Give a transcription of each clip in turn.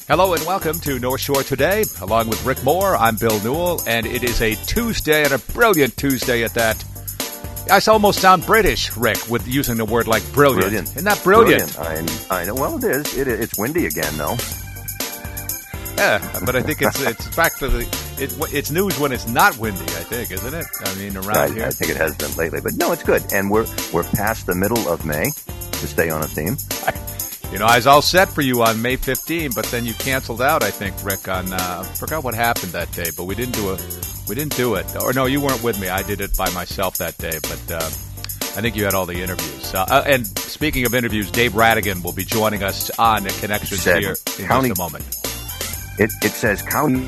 Hello and welcome to North Shore Today. Along with Rick Moore, I'm Bill Newell, and it is a Tuesday, and a brilliant Tuesday at that. I almost sound British, Rick, with using the word like brilliant. Isn't that brilliant? I know. Well, it is. It's windy again, though. Yeah, but I think it's practically it's news when it's not windy. I think, isn't it? I mean, around here. I think it has been lately, but no, it's good. And we're past the middle of May, to stay on a theme. I was all set for you on May 15, but then you canceled out, I think, Rick, on I forgot what happened that day, but we didn't do it. Or no, you weren't with me. I did it by myself that day, but I think you had all the interviews. And speaking of interviews, Dave Radigan will be joining us on the Connections here in just a moment. It says county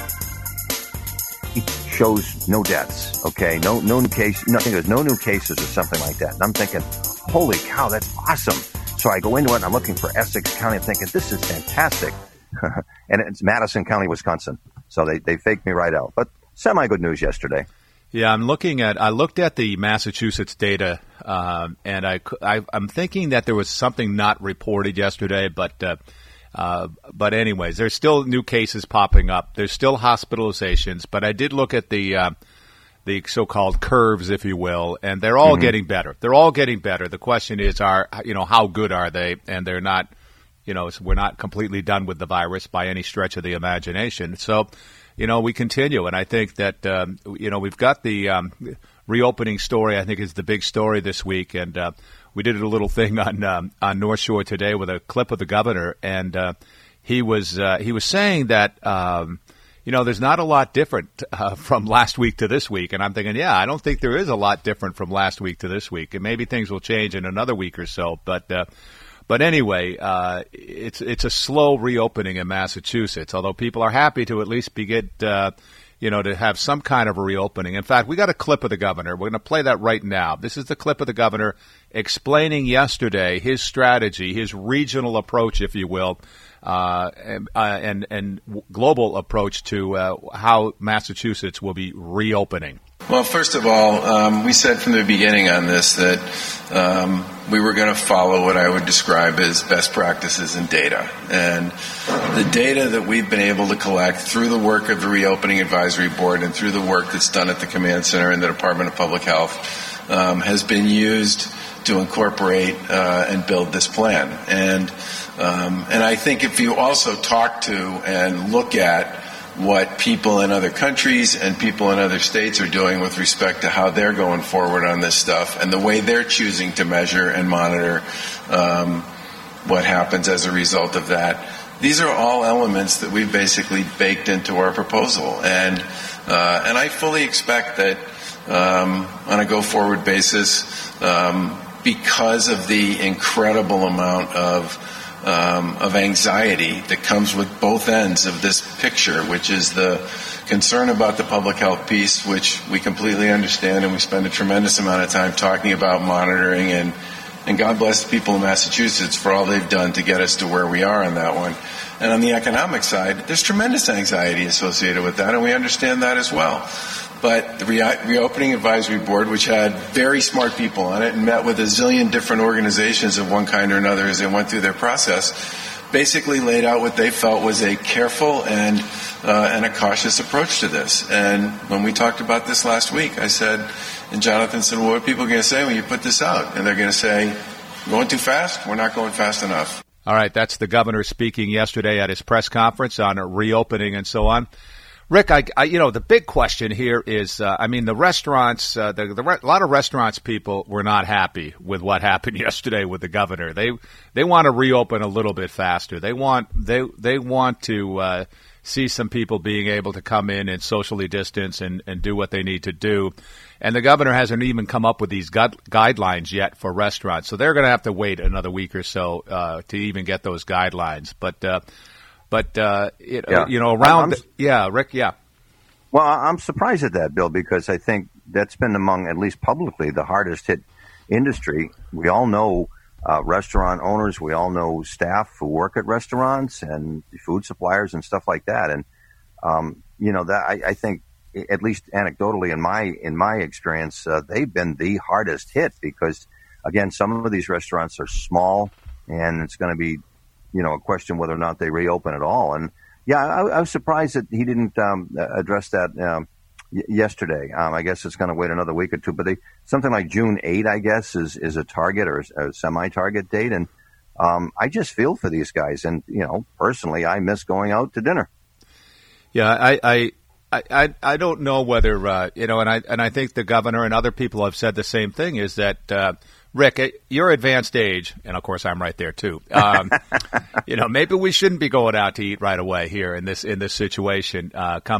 shows no deaths, okay? No new case. Nothing. There's no new cases or something like that. And I'm thinking, holy cow, that's awesome. So I go into it and I'm looking for Essex County. I'm thinking, this is fantastic. And it's Madison County, Wisconsin. So they faked me right out. But semi-good news yesterday. Yeah, I looked at the Massachusetts data, and I'm thinking that there was something not reported yesterday, but anyways, there's still new cases popping up. There's still hospitalizations, but I did look at the so-called curves, if you will, and they're all getting better. They're all getting better. The question is, how good are they? And they're not, we're not completely done with the virus by any stretch of the imagination. So, we continue, and I think that, we've got the reopening story, I think, is the big story this week, and we did a little thing on North Shore Today with a clip of the governor, and he was saying that there's not a lot different from last week to this week, and I'm thinking, I don't think there is a lot different from last week to this week, and maybe things will change in another week or so, but anyway, it's a slow reopening in Massachusetts, although people are happy to at least to have some kind of a reopening. In fact, we got a clip of the governor. We're going to play that right now. This is the clip of the governor explaining yesterday his strategy, his regional approach, if you will, and global approach to how Massachusetts will be reopening. Well, first of all, we said from the beginning on this that we were going to follow what I would describe as best practices in data. And the data that we've been able to collect through the work of the Reopening Advisory Board and through the work that's done at the Command Center and the Department of Public Health has been used to incorporate and build this plan. And I think if you also talk to and look at what people in other countries and people in other states are doing with respect to how they're going forward on this stuff and the way they're choosing to measure and monitor what happens as a result of that, these are all elements that we've basically baked into our proposal. And I fully expect that on a go-forward basis, because of the incredible amount of anxiety that comes with both ends of this picture, which is the concern about the public health piece, which we completely understand, and we spend a tremendous amount of time talking about monitoring, and God bless the people in Massachusetts for all they've done to get us to where we are on that one. And on the economic side, there's tremendous anxiety associated with that, and we understand that as well. But the Reopening Advisory Board, which had very smart people on it and met with a zillion different organizations of one kind or another as they went through their process, basically laid out what they felt was a careful and a cautious approach to this. And when we talked about this last week, I said, and Jonathan said, well, what are people going to say when you put this out? And they're going to say, going too fast? We're not going fast enough. All right, that's the governor speaking yesterday at his press conference on reopening and so on. Rick, the big question here is, the restaurants, a lot of restaurants people were not happy with what happened yesterday with the governor. They want to reopen a little bit faster. They want to see some people being able to come in and socially distance and do what they need to do. And the governor hasn't even come up with these guidelines yet for restaurants. So they're going to have to wait another week or so to even get those guidelines. Rick, yeah. Well, I'm surprised at that, Bill, because I think that's been among, at least publicly, the hardest hit industry. We all know restaurant owners. We all know staff who work at restaurants and food suppliers and stuff like that. And, I think, at least anecdotally in my experience, they've been the hardest hit because, again, some of these restaurants are small and it's going to be a question whether or not they reopen at all. And yeah, I was surprised that he didn't address that yesterday. I guess it's going to wait another week or two, but something like June 8, I guess, is a target or a semi-target date. And I just feel for these guys. And, personally, I miss going out to dinner. Yeah, I don't know whether, and I think the governor and other people have said the same thing, is that, Rick, at your advanced age, and of course I'm right there too, maybe we shouldn't be going out to eat right away here in this situation,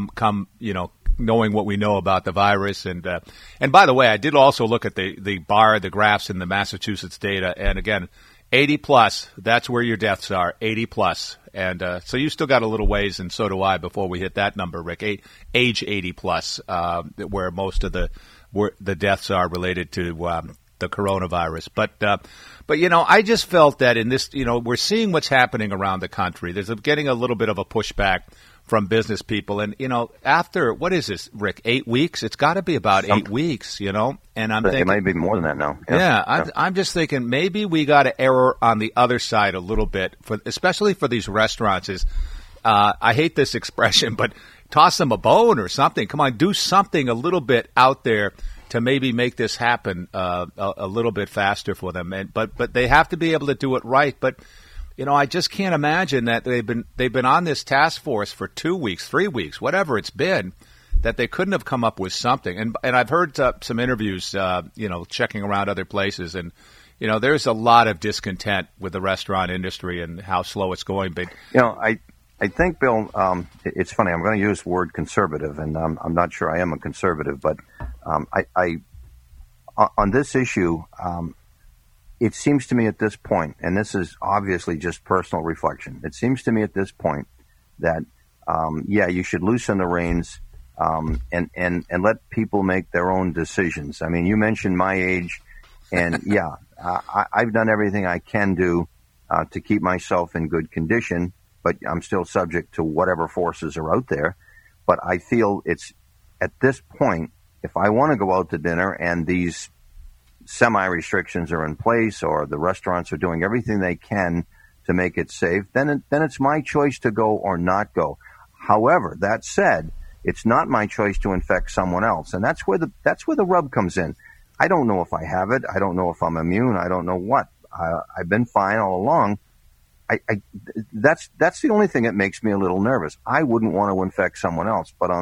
knowing what we know about the virus. And by the way, I did also look at the graphs in the Massachusetts data. And again, 80 plus, that's where your deaths are, 80 plus. And so you still got a little ways, and so do I, before we hit that number, Rick. Age 80 plus, where most of the deaths are related to the coronavirus. But I just felt that in this, we're seeing what's happening around the country. There's getting a little bit of a pushback from business people. And, after, what is this, Rick, 8 weeks? It's got to be about 8 weeks, and I'm thinking. It might be more than that now. Yeah, I'm just thinking maybe we got to err on the other side a little bit, especially for these restaurants. I hate this expression, but toss them a bone or something. Come on, do something a little bit out there to maybe make this happen a little bit faster for them. But they have to be able to do it right. But I just can't imagine that they've been on this task force for 2 weeks, 3 weeks, whatever it's been, that they couldn't have come up with something. And I've heard some interviews, checking around other places, and there's a lot of discontent with the restaurant industry and how slow it's going. But I think, Bill, it's funny. I'm going to use the word conservative, and I'm not sure I am a conservative, but I on this issue. It seems to me at this point, and this is obviously just personal reflection, it seems to me at this point that, you should loosen the reins and let people make their own decisions. I mean, you mentioned my age, and I've done everything I can do to keep myself in good condition, but I'm still subject to whatever forces are out there. But I feel it's at this point, if I want to go out to dinner and these semi-restrictions are in place, or the restaurants are doing everything they can to make it safe, then it's my choice to go or not go. However, that said, it's not my choice to infect someone else, and that's where the rub comes in. I don't know if I have it. I don't know if I'm immune. I don't know what. I've been fine all along. That's the only thing that makes me a little nervous. I wouldn't want to infect someone else, but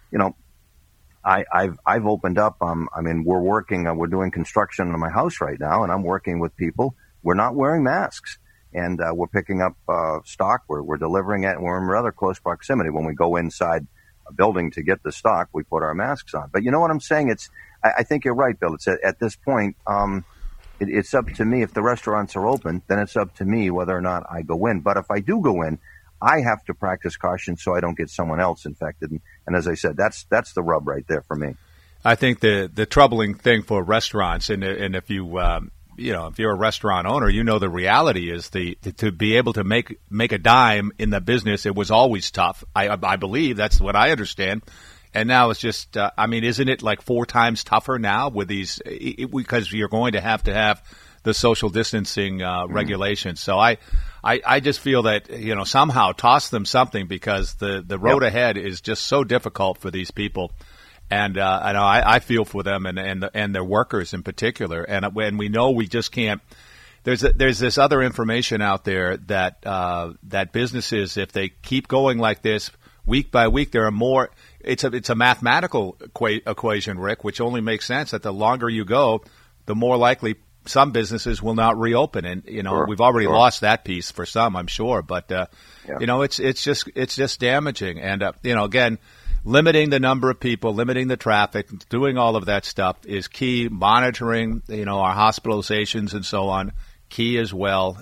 I've opened up. We're working. We're doing construction in my house right now, and I'm working with people. We're not wearing masks, and we're picking up stock. We're delivering it, and we're in rather close proximity. When we go inside a building to get the stock, we put our masks on. But you know what I'm saying? I think you're right, Bill. It's at this point, it's up to me. If the restaurants are open, then it's up to me whether or not I go in. But if I do go in, I have to practice caution so I don't get someone else infected. And as I said, that's the rub right there for me. I think the troubling thing for restaurants, and if you if you're a restaurant owner, the reality is to be able to make a dime in the business. It was always tough. I believe that's what I understand. And now it's just, isn't it like 4 times tougher now with these, because you're going to have the social distancing regulations. So I just feel that, somehow toss them something, because the road ahead is just so difficult for these people. And I feel for them and their workers in particular. And when we know we just can't, there's this other information out there that businesses, if they keep going like this week by week, there are more. It's a mathematical equation, Rick, which only makes sense that the longer you go, the more likely some businesses will not reopen. And, we've already lost that piece for some, I'm sure. But, it's just damaging. And, again, limiting the number of people, limiting the traffic, doing all of that stuff is key. Monitoring, our hospitalizations and so on, key as well.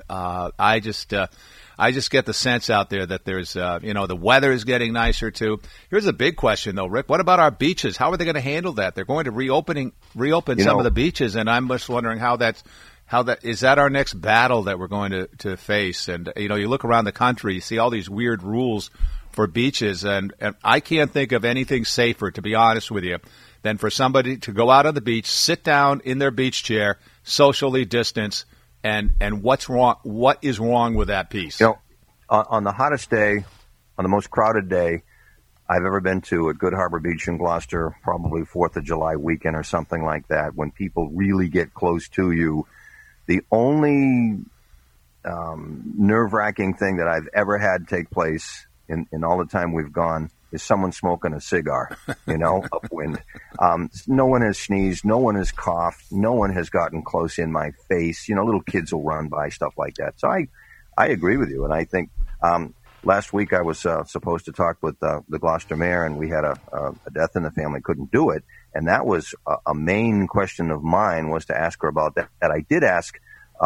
I just get the sense out there that there's, the weather is getting nicer too. Here's a big question though, Rick. What about our beaches? How are they going to handle that? They're going to reopen some of the beaches, and I'm just wondering how that is that our next battle that we're going to face? And you look around the country, you see all these weird rules for beaches, and I can't think of anything safer, to be honest with you, than for somebody to go out on the beach, sit down in their beach chair, socially distance, and what's wrong? What is wrong with that piece? On the hottest day, on the most crowded day I've ever been to at Good Harbor Beach in Gloucester, probably 4th of July weekend or something like that, when people really get close to you, the only nerve-wracking thing that I've ever had take place in all the time we've gone is someone smoking a cigar, upwind. No one has sneezed. No one has coughed. No one has gotten close in my face. Little kids will run by, stuff like that. So I agree with you. And I think last week I was supposed to talk with the Gloucester mayor, and we had a death in the family, couldn't do it. And that was a main question of mine, was to ask her about that. And I did ask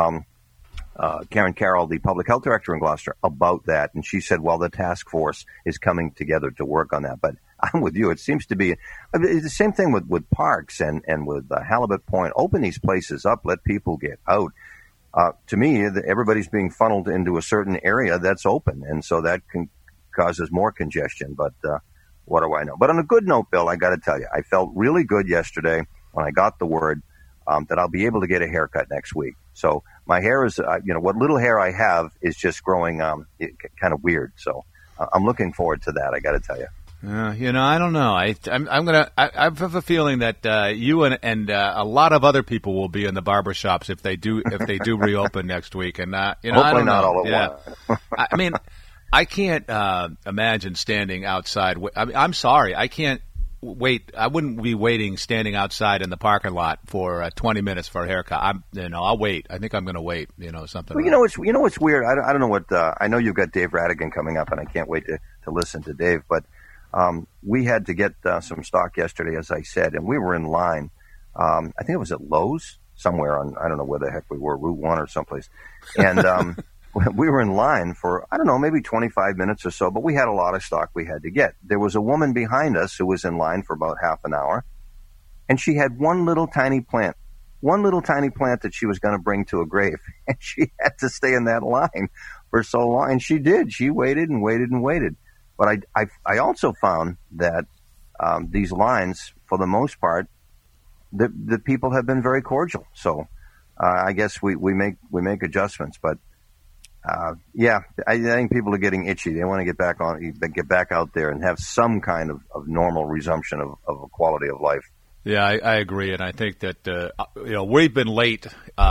Karen Carroll, the public health director in Gloucester, about that. And she said, well, the task force is coming together to work on that. But I'm with you. It seems to be the same thing with parks and with Halibut Point. Open these places up. Let people get out. To me, everybody's being funneled into a certain area that's open. And so that causes more congestion. But what do I know? But on a good note, Bill, I got to tell you, I felt really good yesterday when I got the word that I'll be able to get a haircut next week. So my hair is, what little hair I have is just growing kind of weird. So I'm looking forward to that. I got to tell you. I don't know. I have a feeling that you and a lot of other people will be in the barbershops if they do reopen next week. And hopefully I don't not know. all at once. I mean, I can't imagine standing outside. I'm sorry, I can't wait. I wouldn't be waiting, standing outside in the parking lot for 20 minutes for a haircut. I'll wait. I think I'm going to wait. Something. Well, what's weird. I don't know what. I know you've got Dave Radigan coming up, and I can't wait to listen to Dave. But we had to get some stock yesterday, as I said, and we were in line. I think it was at Lowe's somewhere on, I don't know where the heck we were, Route 1 or someplace. And we were in line for, I don't know, maybe 25 minutes or so, but we had a lot of stock we had to get. There was a woman behind us who was in line for about half an hour, and she had one little tiny plant that she was going to bring to a grave. And she had to stay in that line for so long. And she did. She waited and waited and waited. But I also found that these lines, for the most part, the people have been very cordial. So I guess we make adjustments. But I think people are getting itchy. They want to get back out there and have some kind of normal resumption of a quality of life. Yeah, I agree, and I think that we've been late.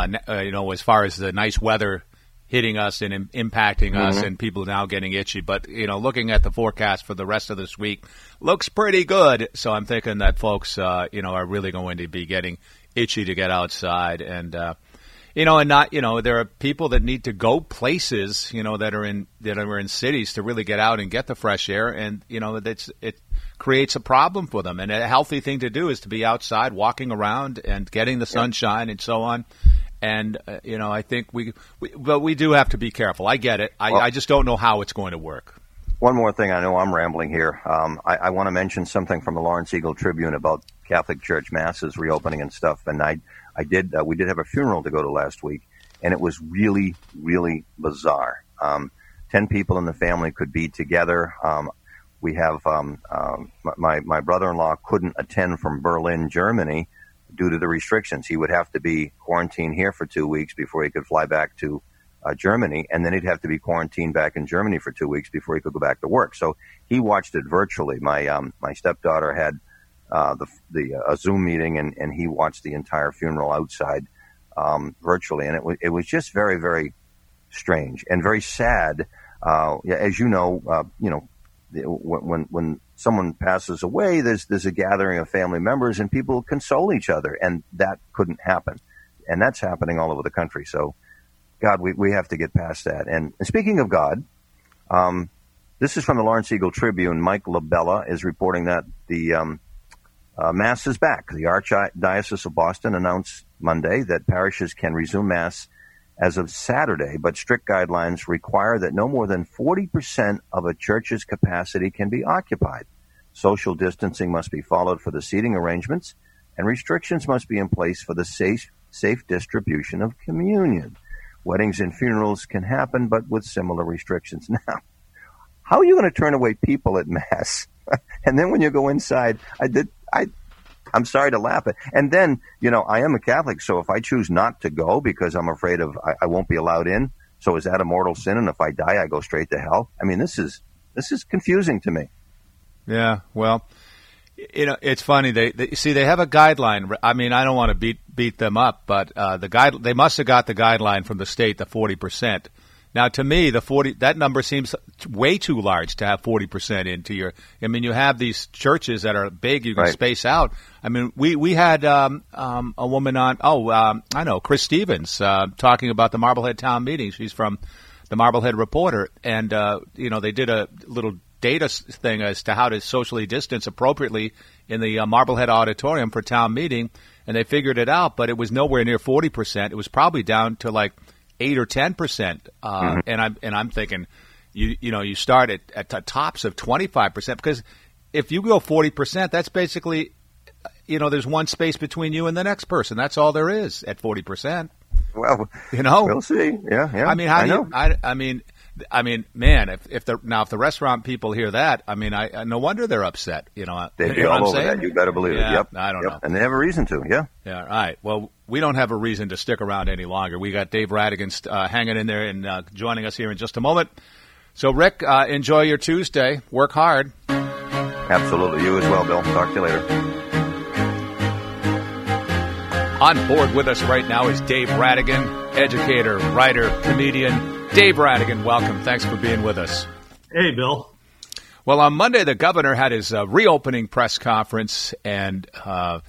As far as the nice weather hitting us and impacting us, and people now getting itchy. But looking at the forecast for the rest of this week, looks pretty good. So I'm thinking that folks, are really going to be getting itchy to get outside, and there are people that need to go places, that are in cities to really get out and get the fresh air, and it creates a problem for them. And a healthy thing to do is to be outside, walking around, and getting the sunshine and so on. And I think but we do have to be careful. I get it. I just don't know how it's going to work. One more thing. I know I'm rambling here. I want to mention something from the Lawrence Eagle Tribune about Catholic Church masses reopening and stuff. And we did have a funeral to go to last week, and it was really, really bizarre. 10 people in the family could be together. We have my brother-in-law couldn't attend from Berlin, Germany, due to the restrictions. He would have to be quarantined here for 2 weeks before he could fly back to Germany, and then he'd have to be quarantined back in Germany for 2 weeks before he could go back to work. So he watched it virtually. My stepdaughter had a Zoom meeting, and he watched the entire funeral outside virtually, and it was just very, very strange and very sad. As you know, when someone passes away, there's a gathering of family members, and people console each other, and that couldn't happen, and that's happening all over the country. So, God, we have to get past that. And speaking of God, this is from the Lawrence Eagle Tribune. Mike LaBella is reporting that the Mass is back. The Archdiocese of Boston announced Monday that parishes can resume Mass as of Saturday, but strict guidelines require that no more than 40% of a church's capacity can be occupied. Social distancing must be followed for the seating arrangements, and restrictions must be in place for the safe distribution of communion. Weddings and funerals can happen, but with similar restrictions. Now, how are you going to turn away people at Mass? And then when you go inside, I I'm sorry to laugh at. And then, I am a Catholic, so if I choose not to go because I'm afraid I won't be allowed in, so is that a mortal sin? And if I die, I go straight to hell? I mean, this is confusing to me. Yeah, well, it's funny. They have a guideline. I mean, I don't want to beat them up, but they must have got the guideline from the state, the 40%. Now, to me, that number seems way too large to have 40% into your. I mean, you have these churches that are big; you can space out. I mean, we had a woman on. I know, Chris Stevens, talking about the Marblehead Town Meeting. She's from the Marblehead Reporter, and they did a little data thing as to how to socially distance appropriately in the Marblehead Auditorium for town meeting, and they figured it out, but it was nowhere near 40%. It was probably down to like 8 or 10%, and I'm thinking, you start at the tops of 25%, because if you go 40%, that's basically, there's one space between you and the next person. That's all there is at 40%. Well, we'll see. Yeah. I mean, I mean, man, if the restaurant people hear that, I mean, no wonder they're upset. They'd be all over that. You better believe it. Yep. I don't know, and they have a reason to. Yeah. Yeah. All right. Well, we don't have a reason to stick around any longer. We got Dave Radigan hanging in there and joining us here in just a moment. So, Rick, enjoy your Tuesday. Work hard. Absolutely. You as well, Bill. Talk to you later. On board with us right now is Dave Radigan, educator, writer, comedian. Dave Radigan, welcome. Thanks for being with us. Hey, Bill. Well, on Monday, the governor had his reopening press conference, and I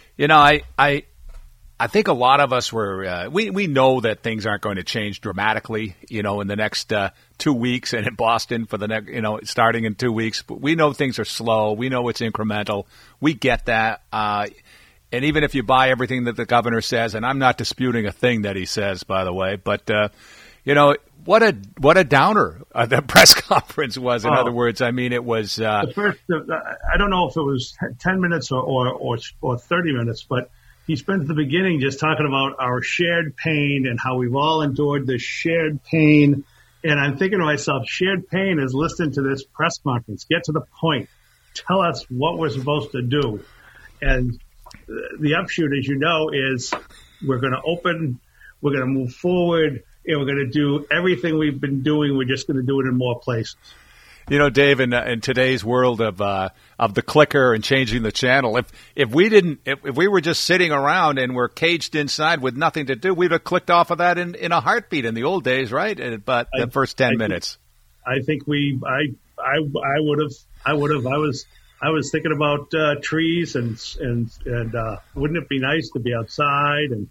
think a lot of us were we know that things aren't going to change dramatically, in the next 2 weeks, and in Boston for the next, starting in 2 weeks. But we know things are slow. We know it's incremental. We get that. And even if you buy everything that the governor says, and I'm not disputing a thing that he says, by the way, but what a downer the press conference was. In other words, I mean, it was the first. I don't know if it was 10 minutes or 30 minutes, but he spent the beginning just talking about our shared pain and how we've all endured this shared pain. And I'm thinking to myself, shared pain is listening to this press conference. Get to the point. Tell us what we're supposed to do. And the upshoot, as you know, is we're going to open, we're going to move forward, and we're going to do everything we've been doing. We're just going to do it in more places. Dave, in today's world of the clicker and changing the channel, if we were just sitting around and we're caged inside with nothing to do, we'd have clicked off of that in a heartbeat in the old days, right? But the first 10 minutes. I think I would have. I was thinking about trees and wouldn't it be nice to be outside and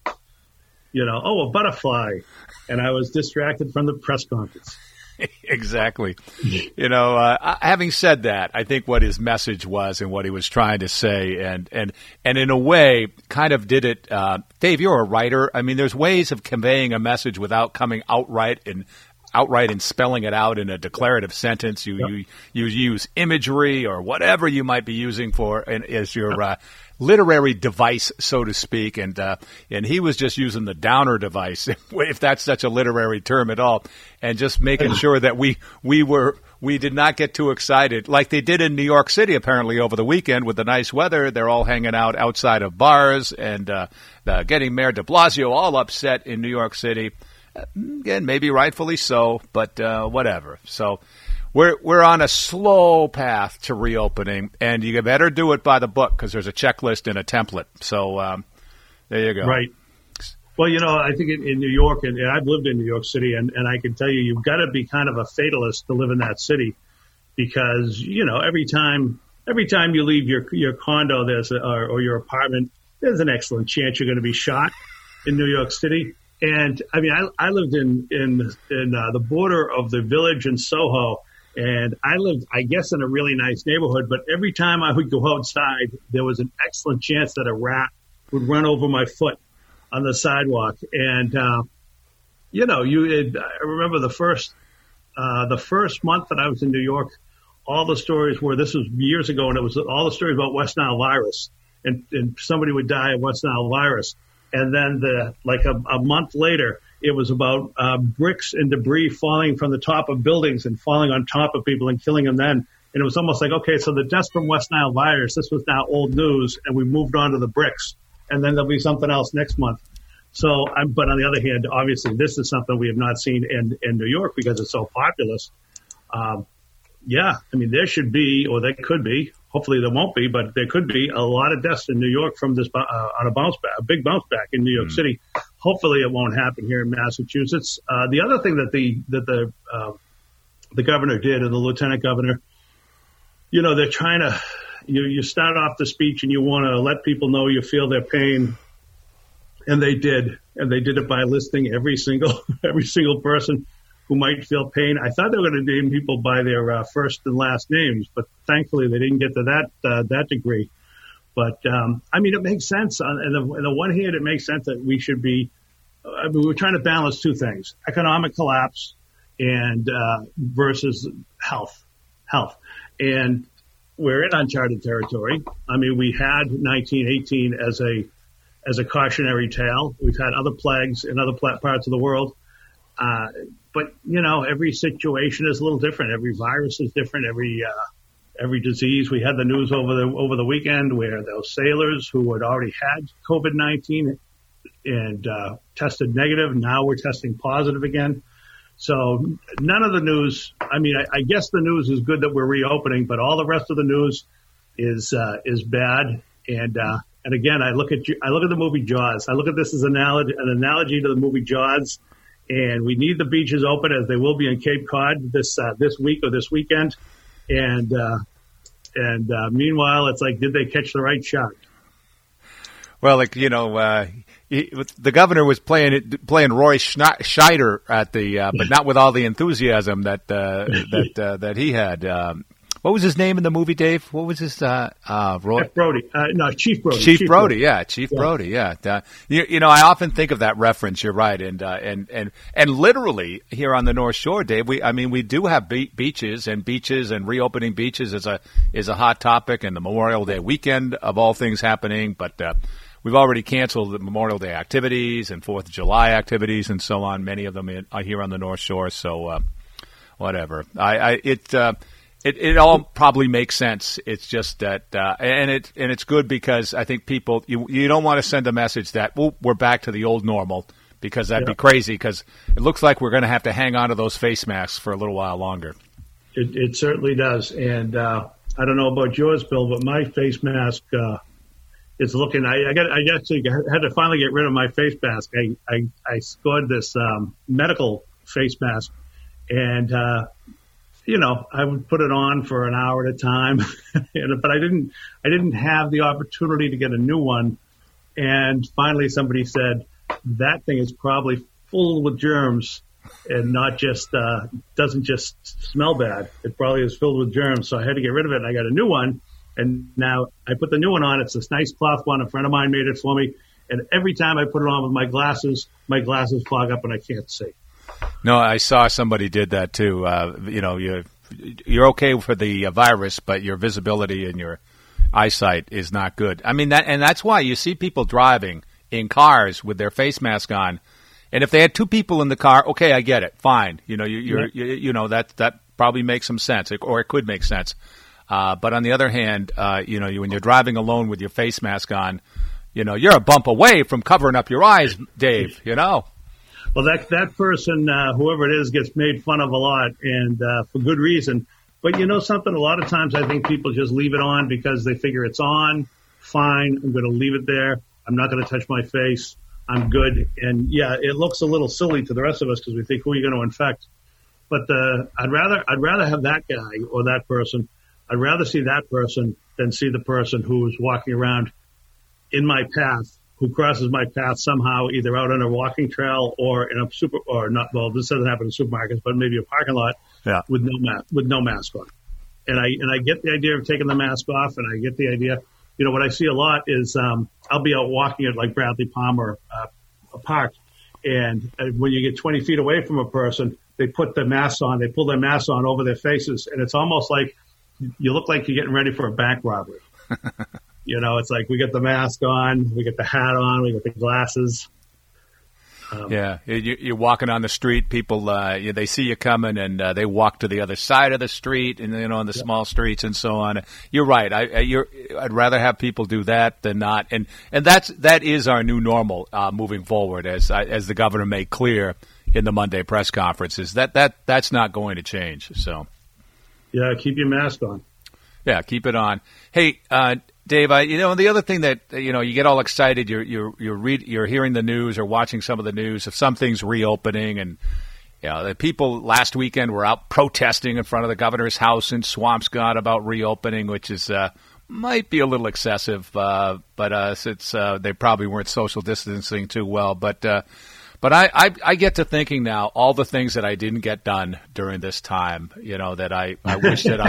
a butterfly, and I was distracted from the press conference. Exactly. Having said that, I think what his message was and what he was trying to say, and in a way, kind of did it. Dave, you're a writer. I mean, there's ways of conveying a message without coming outright and spelling it out in a declarative sentence. You use imagery or whatever you might be using as your literary device, so to speak, and he was just using the downer device, if that's such a literary term at all, and just making sure that we did not get too excited, like they did in New York City apparently over the weekend with the nice weather. They're all hanging out outside of bars and getting Mayor de Blasio all upset in New York City. Again, maybe rightfully so, but whatever. So we're on a slow path to reopening, and you better do it by the book because there's a checklist and a template. So there you go. Right. Well, I think in New York, and I've lived in New York City, and I can tell you've got to be kind of a fatalist to live in that city because, every time you leave your condo or your apartment, there's an excellent chance you're going to be shot in New York City. And I mean, I lived in the border of the Village in Soho, and I lived, I guess, in a really nice neighborhood. But every time I would go outside, there was an excellent chance that a rat would run over my foot on the sidewalk. And I remember the first month that I was in New York, all the stories were, this was years ago, and it was all the stories about West Nile virus, and somebody would die of West Nile virus. And then a month later, it was about bricks and debris falling from the top of buildings and falling on top of people and killing them then. And it was almost like, okay, so the deaths from West Nile virus, this was now old news, and we moved on to the BRICS, and then there'll be something else next month. So, but on the other hand, obviously, this is something we have not seen in New York because it's so populous. Yeah, I mean, there should be, or there could be, hopefully there won't be, but there could be a lot of deaths in New York from this on a bounce back, a big bounce back in New York City. Hopefully it won't happen here in Massachusetts. The other thing that the governor did, and the lieutenant governor, you know, they're trying to, you start off the speech and you want to let people know you feel their pain. And they did it by listing every single person who might feel pain. I thought they were going to name people by their first and last names, but thankfully they didn't get to that degree. But I mean, it makes sense. On the one hand, it makes sense that we should be. I mean, we're trying to balance two things: economic collapse and versus health. And we're in uncharted territory. I mean, we had 1918 as a cautionary tale. We've had other plagues in other parts of the world. But, you know, every situation is a little different. Every virus is different. Every disease. We had the news over the weekend where those sailors who had already had COVID-19 and tested negative, now we're testing positive again. So none of the news, I mean, I guess the news is good that we're reopening, but all the rest of the news is bad. And again, I look at the movie Jaws. I look at this as an analogy to the movie Jaws. And we need the beaches open, as they will be in Cape Cod this week or this weekend. And meanwhile, it's like, did they catch the right shark? Well, like, you know, the governor was playing Roy Scheider at the, but not with all the enthusiasm that he had. What was his name in the movie, Dave? What was his Roy? Brody. No, Chief Brody. Chief Brody. Yeah, Chief Brody. Yeah. You know, I often think of that reference. You're right, and literally here on the North Shore, Dave. We do have beaches and reopening beaches is a hot topic, and the Memorial Day weekend of all things happening. But we've already canceled the Memorial Day activities and 4th of July activities and so on. Many of them are here on the North Shore. So whatever. It all probably makes sense. It's just that, and it's good because I think people, you don't want to send a message that, we're back to the old normal, because that'd be crazy, because it looks like we're going to have to hang on to those face masks for a little while longer. It certainly does. And, I don't know about yours, Bill, but my face mask, is looking, I actually had to finally get rid of my face mask. I scored this, medical face mask, and, you know, I would put it on for an hour at a time, but I didn't have the opportunity to get a new one. And finally somebody said, that thing is probably full with germs and not just, doesn't just smell bad. It probably is filled with germs. So I had to get rid of it, and I got a new one. And now I put the new one on. It's this nice cloth one. A friend of mine made it for me. And every time I put it on with my glasses fog up and I can't see. No, I saw somebody did that too. You know, you're okay for the virus, but your visibility and your eyesight is not good. I mean, that's why you see people driving in cars with their face mask on. And if they had two people in the car, okay, I get it, fine. You know, you know that probably makes some sense, or it could make sense. But on the other hand, you know, when you're driving alone with your face mask on, you know, you're a bump away from covering up your eyes, Dave. You know. Well, that person, whoever it is, gets made fun of a lot, and for good reason. But you know something? A lot of times I think people just leave it on because they figure it's on. Fine, I'm going to leave it there. I'm not going to touch my face. I'm good. And yeah, it looks a little silly to the rest of us because we think, who are you going to infect? But I'd rather have that guy or that person. I'd rather see that person than see the person who is walking around in my path, who crosses my path somehow, either out on a walking trail or in a this doesn't happen in supermarkets, but maybe a parking lot with no mask on. And I get the idea of taking the mask off, and I get the idea, you know, what I see a lot is, I'll be out walking at like Bradley Palmer, Park. And when you get 20 feet away from a person, they put the mask on, they pull their mask on over their faces. And it's almost like you look like you're getting ready for a bank robbery. You know, it's like we get the mask on, we get the hat on, we get the glasses. You're walking on the street. People, they see you coming, and they walk to the other side of the street, and on the small streets and so on. You're right. I'd rather have people do that than not, and that is our new normal moving forward, as the governor made clear in the Monday press conferences. That's not going to change. So, yeah, keep your mask on. Yeah, keep it on. Hey, Dave, the other thing that you get all excited, you're hearing the news or watching some of the news of some things reopening, and the people last weekend were out protesting in front of the governor's house in Swampscott about reopening, which is might be a little excessive, but since they probably weren't social distancing too well, But I get to thinking now all the things that I didn't get done during this time, that I wish that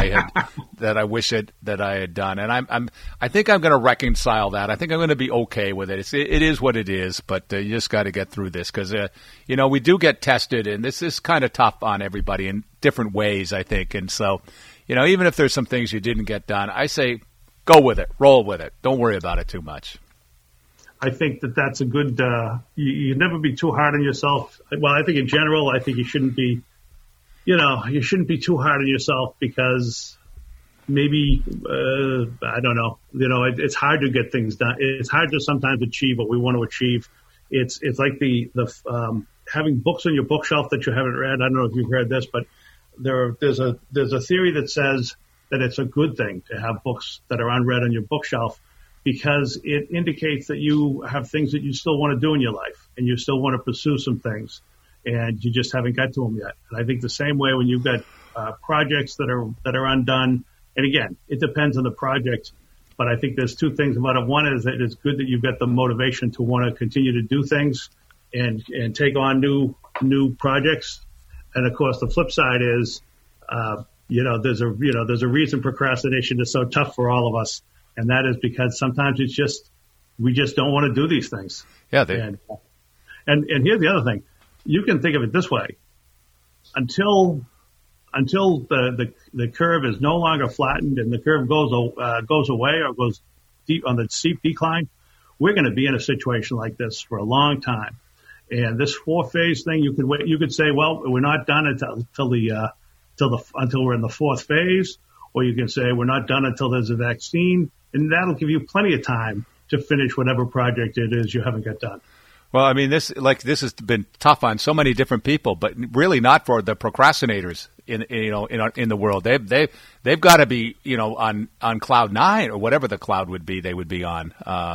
I had done, and I think I'm going to reconcile that. I think I'm going to be okay with it. It is what it is, but you just got to get through this because we do get tested, and this is kind of tough on everybody in different ways, I think. And so, even if there's some things you didn't get done, I say go with it, roll with it, don't worry about it too much. I think that's a good. You never be too hard on yourself. Well, I think in general, I think you shouldn't be. You shouldn't be too hard on yourself because maybe I don't know. It's hard to get things done. It's hard to sometimes achieve what we want to achieve. It's like the having books on your bookshelf that you haven't read. I don't know if you've read this, but there's a theory that says that it's a good thing to have books that are unread on your bookshelf, because it indicates that you have things that you still want to do in your life and you still want to pursue some things and you just haven't got to them yet. And I think the same way when you've got projects that are undone, and again, it depends on the project, but I think there's two things about it. One is that it's good that you've got the motivation to want to continue to do things and take on new projects. And of course, the flip side is, there's a reason procrastination is so tough for all of us. And that is because sometimes we just don't want to do these things. Yeah. And here's the other thing. You can think of it this way. Until the curve is no longer flattened and the curve goes away or goes deep on the steep decline, we're going to be in a situation like this for a long time. And this 4-phase thing, you could say, well, we're not done until we're in the 4th phase, or you can say we're not done until there's a vaccine. And that'll give you plenty of time to finish whatever project it is you haven't got done. Well, I mean, this has been tough on so many different people, but really not for the procrastinators in the world. They've got to be on cloud 9 or whatever the cloud would be. They would be on.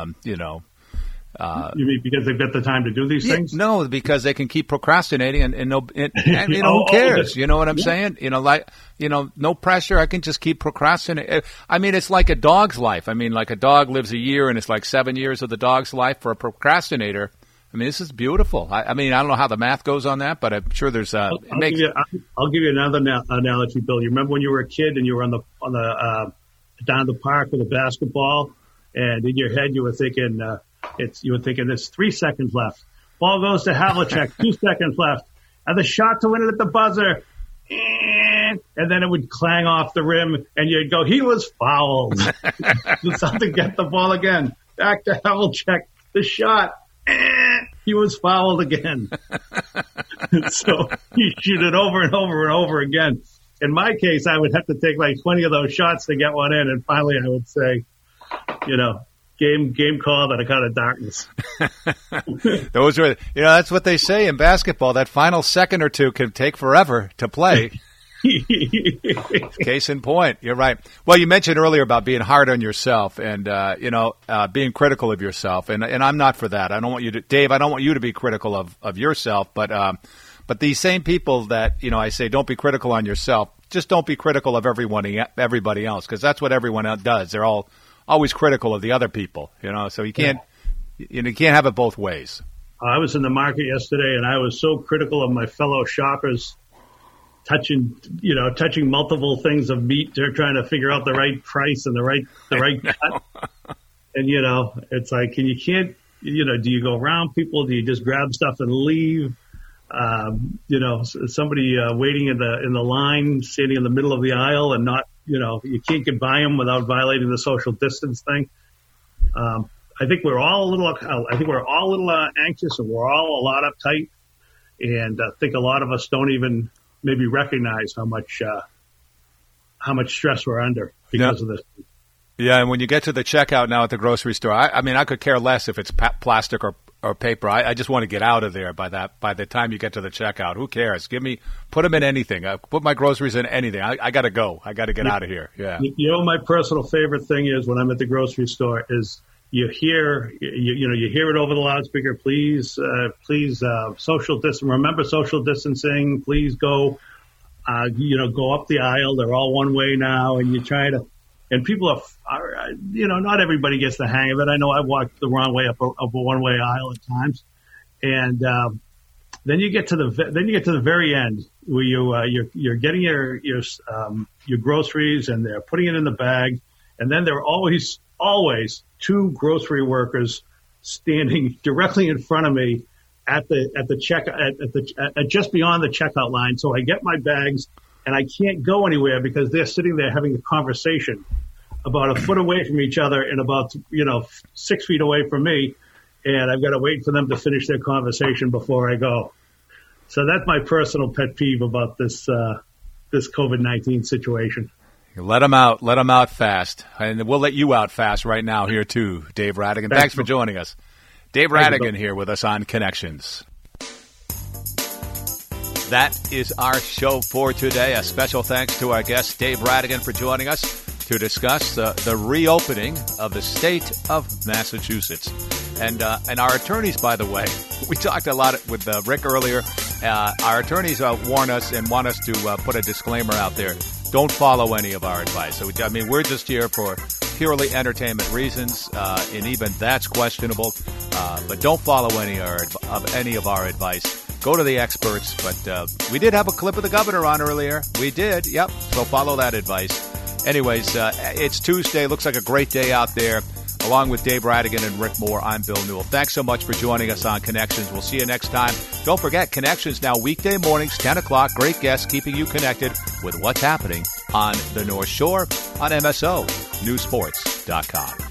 You mean because they've got the time to do these things? No, because they can keep procrastinating and who cares? You know what I'm saying? No pressure. I can just keep procrastinating. I mean, it's like a dog's life. I mean, like a dog lives a year and it's like 7 years of the dog's life. For a procrastinator, I mean, this is beautiful. I mean, I don't know how the math goes on that, but I'm sure there's I'll give you another analogy, Bill. You remember when you were a kid and you were on the down the park with a basketball, and in your head you were thinking, there's 3 seconds left. Ball goes to Havlicek, 2 seconds left. And the shot to win it at the buzzer. And then it would clang off the rim, and you'd go, he was fouled. Something get the ball again. Back to Havlicek. The shot. He was fouled again. So you shoot it over and over and over again. In my case, I would have to take like 20 of those shots to get one in, and finally I would say, game called on account of darkness. Those are, that's what they say in basketball. That final second or two can take forever to play. Case in point. You're right. Well, you mentioned earlier about being hard on yourself and, being critical of yourself. And I'm not for that. I don't want you to, Dave, I don't want you to be critical of yourself, but these same people that, I say, don't be critical on yourself. Just don't be critical of everybody else, because that's what everyone else does. They're all always critical of the other people, so you can't have it both ways. I was in the market yesterday and I was so critical of my fellow shoppers touching multiple things of meat. They're trying to figure out the right price and the right cut. And, it's like, and you can't, do you go around people? Do you just grab stuff and leave? Somebody waiting in the line, standing in the middle of the aisle and not, you can't get by them without violating the social distance thing. I think we're all a little anxious, and we're all a lot uptight. And I think a lot of us don't even maybe recognize how much stress we're under because of this. Yeah, and when you get to the checkout now at the grocery store, I mean, I could care less if it's plastic or paper. I just want to get out of there by the time you get to the checkout. Who cares? Put them in anything. Put my groceries in anything. I got to go. I got to get out of here. Yeah. You know, my personal favorite thing is when I'm at the grocery store is you hear it over the loudspeaker. Please, social distance. Remember social distancing. Please go, go up the aisle. They're all one way now, and you try to. And people are, not everybody gets the hang of it. I know I walked the wrong way up a one-way aisle at times, and then you get to the very end where you're getting your groceries, and they're putting it in the bag, and then there are always two grocery workers standing directly in front of me at the just beyond the checkout line. So I get my bags, and I can't go anywhere because they're sitting there having a conversation about a foot away from each other and about 6 feet away from me, and I've got to wait for them to finish their conversation before I go. So that's my personal pet peeve about this COVID-19 situation. Let them out fast, and we'll let you out fast right now here too, Dave Radigan. Thanks for joining us. Dave Radigan here with us on Connections. That is our show for today. A special thanks to our guest, Dave Radigan, for joining us to discuss the reopening of the state of Massachusetts. And our attorneys, by the way, we talked a lot with Rick earlier. Our attorneys warn us and want us to put a disclaimer out there. Don't follow any of our advice. So, we're just here for purely entertainment reasons, and even that's questionable. But don't follow any of our advice. Go to the experts. But we did have a clip of the governor on earlier. We did. Yep. So follow that advice. Anyways, it's Tuesday. Looks like a great day out there. Along with Dave Radigan and Rick Moore, I'm Bill Newell. Thanks so much for joining us on Connections. We'll see you next time. Don't forget, Connections now weekday mornings, 10 o'clock. Great guests keeping you connected with what's happening on the North Shore on MSO, newsports.com.